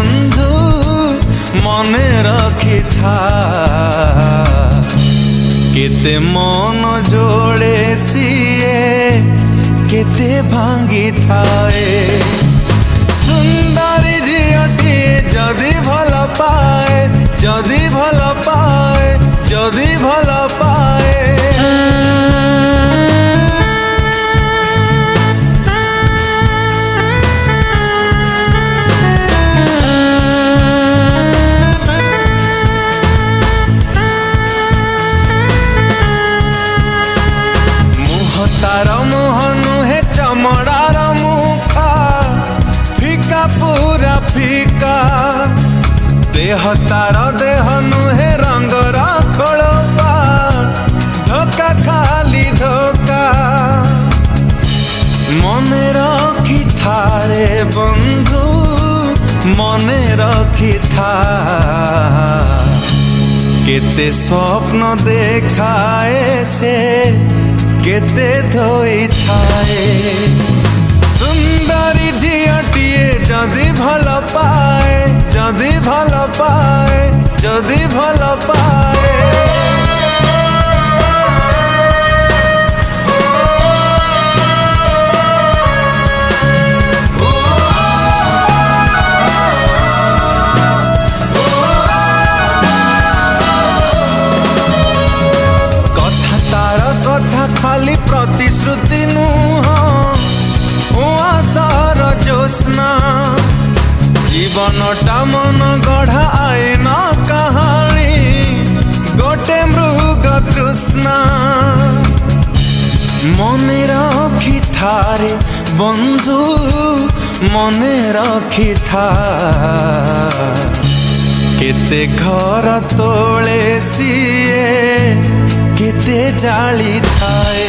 बंधु मने रखी था केते मन जोड़े सीए केते भांगी थाए सुंदरी झीटी जदि भल पाए जदि भल पाए जदि भल पाए तार मुह नुहे चमड़ार मुखा फिका पूरा फिका देह तार देह नुहे रंगर खोलपा धोखा खाली धोखा मने रखी थारे बंधु मने रखी था केते स्वप्न देखाए से केते धोई थाए सुंदरी झीटिए जदि भल पाए जदि भल पाए जदि भल पाए खाली प्रतिश्रुति नुह आशार जोस्ना जीवनटा मन गढ़ा आईन कहानी गोटे मृग तृष्णा मने रखी थारे बंधु मने रखी था केते घर तोले सीए केते जाली थाए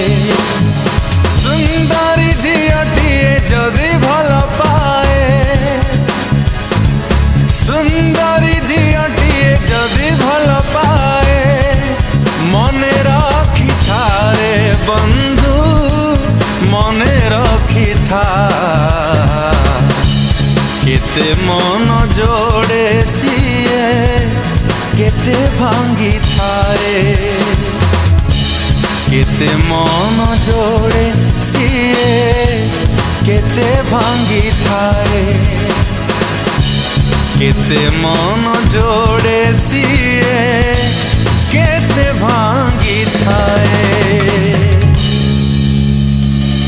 सुंदरी झीटिए जदि भल पाए सुंदरी झीटिए जदि भल पाए मने रखी थारे बंधु मने रखी था केते मन जोड़े सीए केते भांगी थाए केते मन जोड़े सीए केते भांगी थाए केते मन जोड़े सीए केते भांगी थाए।